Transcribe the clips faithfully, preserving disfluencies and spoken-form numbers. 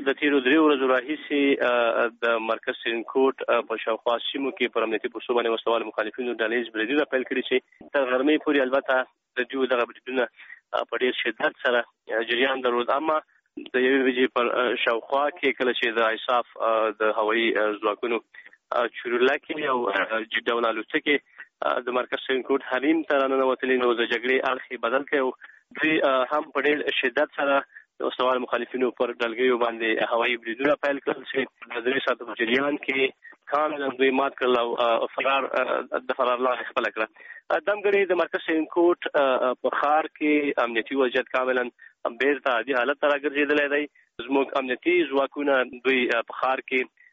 د تیرو درې ورځو راهیسې د مرکز سرینکوټ په شاوخوا سیمو کې پر امنیتي پوستو باندې وسوال مخالفینو ډلهییز بریدونه پیل کړي چې تر غرمې پورې البته د دوی دغه بریدونه په ډېر شدت سره جریان درلود. اما د یوې ورځې پر شاوخوا کې کله چې د ایساف د هوایي ځواکونو چورلکې او ډول الوتکې د مرکز سرینکوټ حریم ته راننوتلې نو د جګړې اړخ بدل کړ او دوی هم په ډېر شدت سره د وسوال مخالفینو پر ډلګیو باندې هوایي بریدونه پیل کړل چې د درې ساعتو په جریان کې کاملا دوی مات کړل او فرار د فرار لارې خپله کړه. دمګړې د مرکز سرینکوټ په ښار کې امنیتي وضعیت کاملا بیرته عادي حالت ته راګرځېدلی دی. زموږ امنیتي ځواکونه دوی په ښار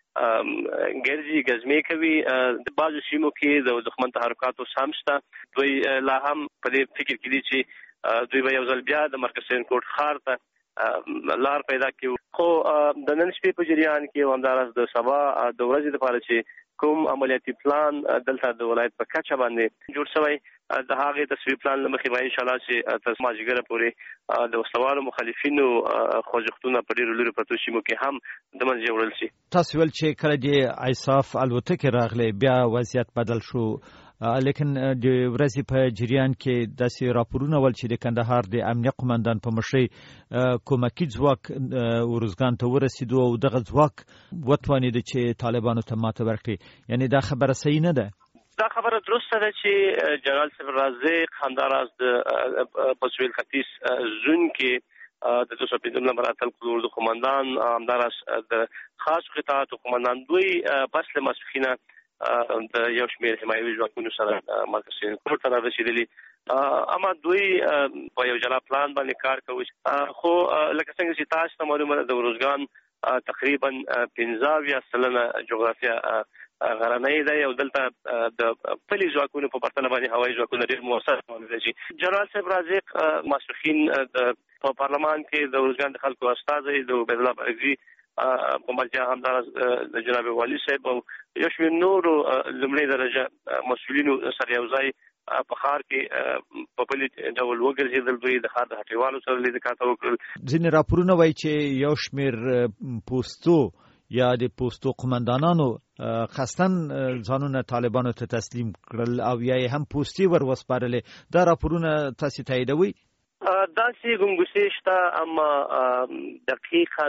کې ګرځي ګزمې کوي. د بعضو سیمو کې د دښمن تحرکاتو هم شته. دوی لا هم په دې فکر کې دي چې دوی به یو ځل بیا د مرکز سرینکوټ ښار ته لار پیدا کړو. خو د نن شپې په جریان کې او همداراز د سبا د ورځې لپاره چې کوم عملیاتي پلان دلته د ولایت په کچه باندې جوړ شوی د هغې تصویب پلان له مخې به انشاءالله چې تر مازدیګره پورې د وسلوالو مخالفینو خوځښتونه په ډېرو لرې پرتو سیمو کې هم د منځه وړل شي. تاسو ویل چې کله د ایساف الوتکې راغلې بیا وضعیت بدل شو، لیکن د ورځې په جریان کې داسې راپورونه ول چې د کندهار د امنیه قومندان په مشرۍ کومکي ځواک ارزګان ته ورسېدو او دغه ځواک وتوانېده چې طالبانو ته ماته ورکړي. یعنی دا خبره صحیح نه ده؟ دا خبره درسته ده چې جنرال صاحب رازق همداراز د په سویل ختیځ زون کې د دوه سوه پنځم نمبر اتل کلور د قومندان همداراز د خاص قطاعاتو قومندان دوی پس له ماسپښینه د یو شمېر حمایوي ځواکونو سره مرکز سرینکوټ ته رارسېدلي. اما دوی په یو جلا پلان باندې کار کوي. خو لکه څنګه چې تاسو ته معلومه ده د ارزګان تقریبا پنځه اویا سلنه جغرافیه غرنۍ ده او دلته د پلي ځواکونو په پرتله باندې هوایي ځواکونه ډېر مؤثر معلومېدل شي. جنرال صاحب رازق ماسپښین په پارلمان کې د ارزګان د خلکو استازی د عبیدالله بارګزي په مرجع همداراز د جناب والي صاحب او یو شمېر نورو لومړۍ درجه مسؤلینو سره یو ځای په ښار کې په پلي ډول وګرځېدل. دوی د ښار د هټیوالو سره لیدل کاته وکړل. ځینې راپورونه وایي چې یو شمېر پوستو یا د پوستو قومندانانو خاصتن ځانونه طالبانو ته تسلیم کړل او یا هم پوستي ور وسپارلې. دا راپورونه تاسو تاییدوي؟ داسې ګنګوسې شته اما دقیقا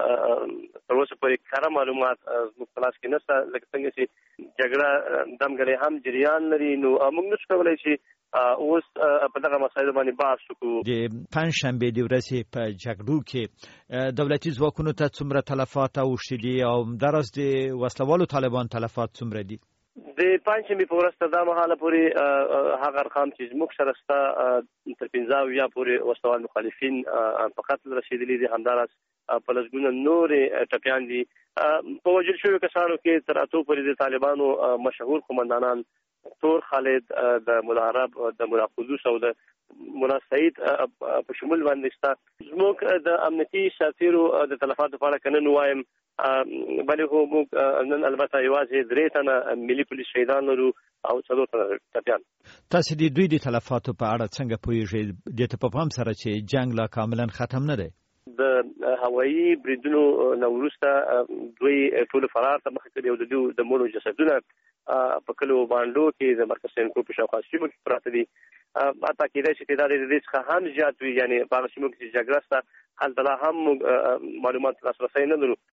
تر اوسه پورې کره معلومات زموږ په لاس کې نشته. لکه څنګه چې جګړه دمګړې هم جریان لري نو موږ نشو کولی چې اوس په دغه مسایلو باندې بحث وکړو. د پنجشنبې د ورځې په جګړو کې دولتي ځواکونو ته څومره تلفات اوښتي دي او همداراز د وسلوالو طالبان تلفات څومره دي؟ د پنجشنبې په ورځ تر دا مهاله پورې هغه ارقام چې زموږ سره شته تر پنځه اویا پورې وسلوال مخالفین په قتل رسېدلي دي. همداراز په لسګونه نورې ټپیان دي. په وژل شویو کسانو کې تر اتو پورې د طالبانو مشهور قومندانان تور خالد، د ملا عرب، د ملا قدوس او د ملا سعید په شمول باندې شته. زموږ د امنیتي سرتیرو د تلفاتو په اړه که نن ووایم بلې خو موږ نن البته یوازې درې تنه ملي پولیس شهیدان لرو او څلور تنه ټپیان. تاسو د دوی د تلفاتو په اړه څنګه پوهیږئ؟ دې ته په پام سره چې جنگ لا کاملا ختم نه دی. د هوایي بریدونو نه وروسته دوی ټول فرار ته مخه کړي او د دوی د مړو جسدونه په کلو بانډو کې د مرکز سرینکوټ په شاوخوا سیمو کې پراته دي. حتی کېدای شي تعداد یې د دې څخه هم زیات وي. یعنې په هغه سیمو کې چې جګړه شته هلته لا هم معلومات لاسرسی نه لرو.